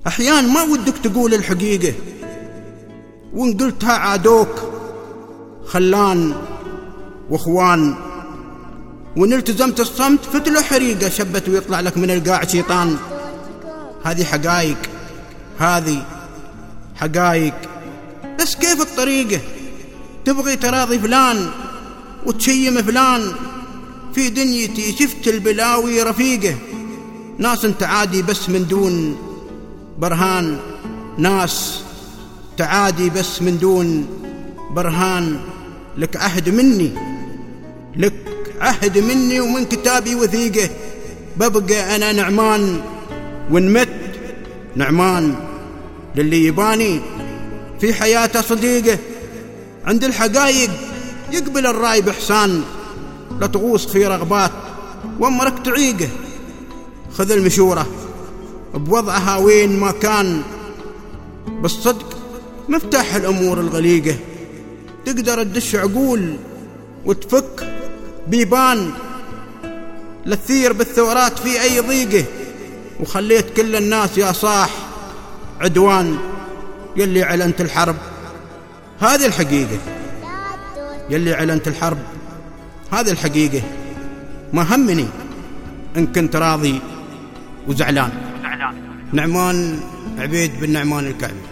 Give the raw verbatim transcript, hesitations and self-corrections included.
أحيان ما ودك تقول الحقيقة، وإن قلتها عادوك خلان واخوان، وإن التزمت الصمت فتله حريقة شبت ويطلع لك من القاع شيطان. هذه حقايق، هذه حقايق. بس كيف الطريقة؟ تبغي تراضي فلان وتشيم فلان. في دنيتي شفت البلاوي رفيقة، ناس تعادي بس من دون برهان، ناس تعادي بس من دون برهان. لك عهد مني، لك عهد مني ومن كتابي وثيقة، ببقى أنا نعمان وإن مت نعمان. للي يباني في حياته صديقة، عند الحقايق يقبل الرأي بإحسان، لا تغوص في رغبات وامرك تعيقه. خذ المشورة بوضعها وين ما كان، بالصدق مفتاح الأمور الغليقة. تقدر تدش عقول وتفك بيبان، لا تثير بالثورات في أي ضيقة، وخليت كل الناس يا صاح عدوان. يلي علنت الحرب هذه الحقيقة، يلي علنت الحرب هذه الحقيقة. ما همني إن كنت راضي وزعلان. نعمان عبيد بن نعمان الكعبي.